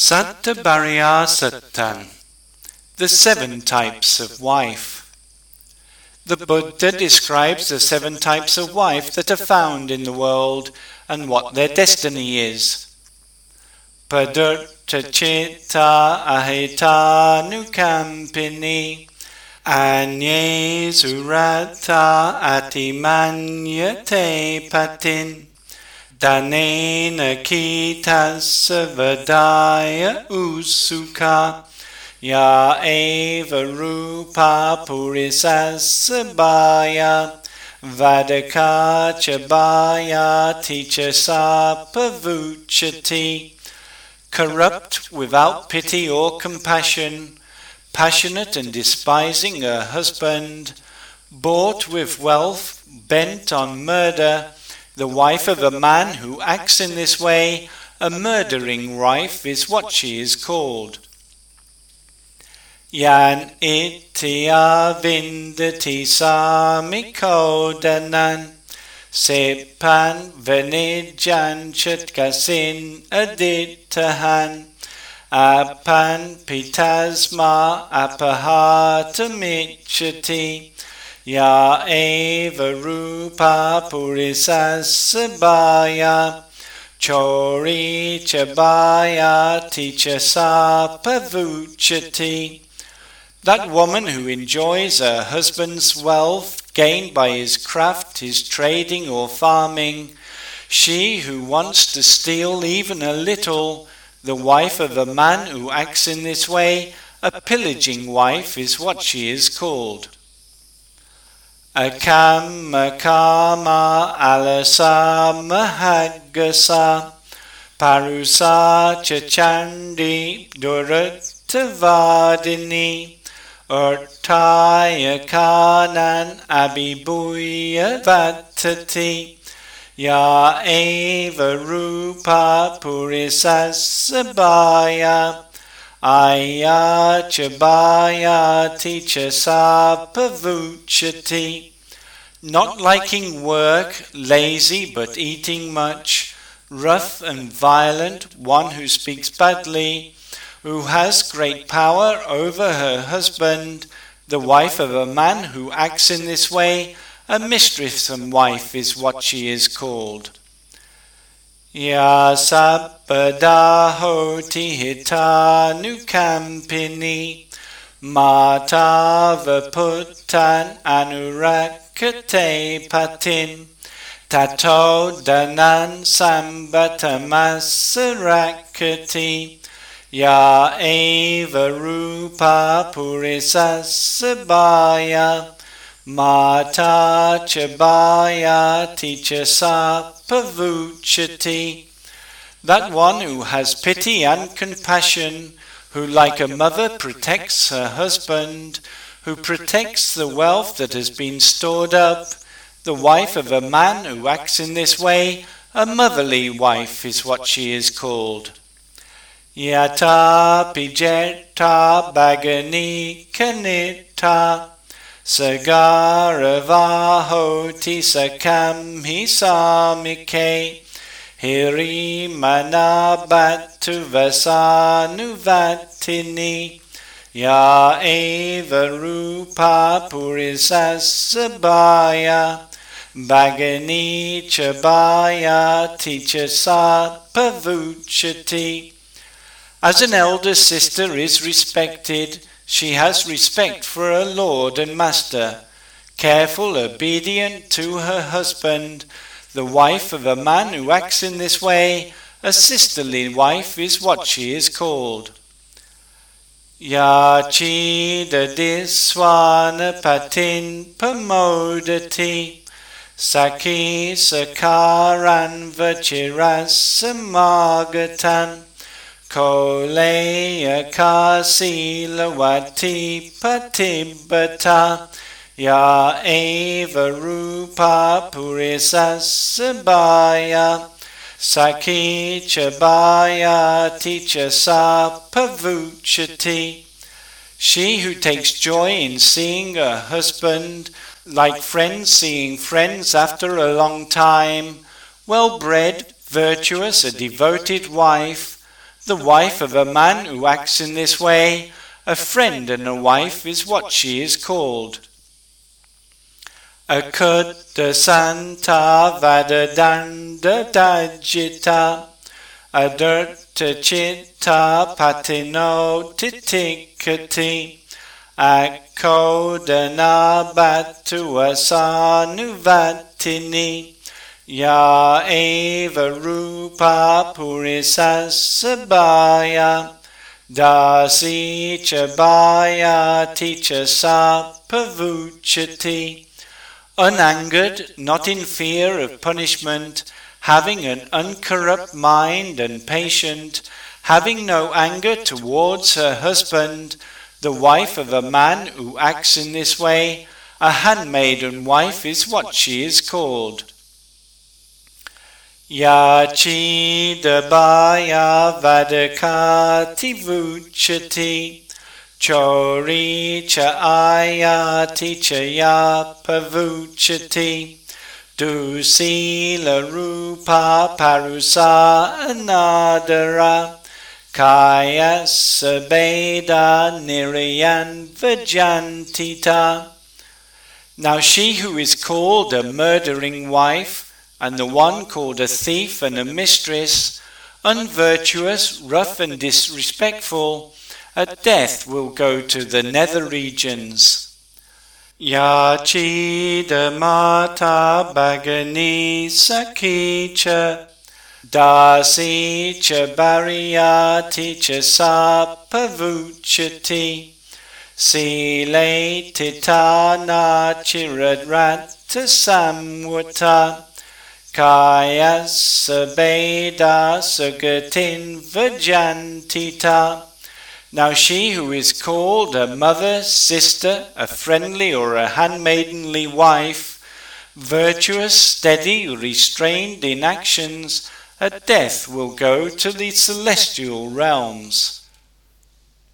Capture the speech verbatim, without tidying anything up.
Sattvabarya Sattan, the seven types of wife. The Buddha describes the seven types of wife that are found in the world and what their destiny is. Padurta Chitta Ahita Nukampini Anye Surata Atimanyate Patin Danena Kitasa Vadaya Usuka Ya Eva Rupa Purisasabaya Vadaka Chabaya Teacher Sapavuchati. Corrupt without pity or compassion, passionate and despising her husband, bought with wealth, bent on murder, the wife of a man who acts in this way, a murdering wife is what she is called. Yan itya vindati samikodanan sepan venijan chatkasin aditahan apan pitasma apahatamichati ya eva rupa purisasabaya chori chabaya tichasa pavuchati. That woman who enjoys her husband's wealth gained by his craft, his trading or farming, she who wants to steal even a little, the wife of a man who acts in this way, a pillaging wife is what she is called. Akama kama alasa mahagasa parusa chachandi duratavadini Urtaya kanan abibuya vatati Ya eva rupa purisasabaya Aya chabaya teacher sapavuchati. Not liking work, lazy but eating much, rough and violent, one who speaks badly, who has great power over her husband, the wife of a man who acts in this way, a mistress-and wife is what she is called. Ya sappadahoti hita nukampini mata vaputtan anurakate patin tato danan sambatamassarakati Ya eva rupa purisasabaya mata chabaya tichasa pavuchati. That one who has pity and compassion, who like a mother protects her husband, who protects the wealth that has been stored up, the wife of a man who acts in this way, a motherly wife is what she is called. Yata pijeta bagani kanita sagaravahoti sakam hisamike hiri manabatu vasanuvatini ya eva rupa purisasabaya bagani chabaya tichasa pavuchati. As an elder sister is respected, she has respect for her lord and master. Careful, obedient to her husband, the wife of a man who acts in this way, a sisterly wife is what she is called. Yachi dadiswana patin pamodati saki sakaran vachirasamagatan Koleya kasilawati patibata Ya eva rupa purisasabaya Saki chabaya tichasa pavuchati. She who takes joy in seeing her husband, like friends seeing friends after a long time, well-bred, virtuous, a devoted wife, The wife of a man who acts in this way, a friend and a wife is what she is called. Akutta santa vadadanda dajita, adirta chitta patino titikati, akodana batu asanuvatini, ya eva rupa purisasabaya, dasi chabaya teacher sapavuchati. Unangered, not in fear of punishment, having an uncorrupt mind and patient, having no anger towards her husband, the wife of a man who acts in this way, a handmaiden wife is what she is called. Yachidabaya vadakati vuchati, chori cha ayati cha ya pavuchati, dusila rupa parusa anadara, kaya sabeda nirayan vajantita. Now she who is called a murdering wife, and the one called a thief and a mistress, unvirtuous, rough and disrespectful, at death will go to the nether regions. Yachida mata bhagani sakicha, dasi cha bariyati cha sapavuchati, sile titana chiradrat samwata, kaya sabeda sagatin vajantita. Now she who is called a mother, sister, a friendly or a handmaidenly wife, virtuous, steady, restrained in actions, at death will go to the celestial realms.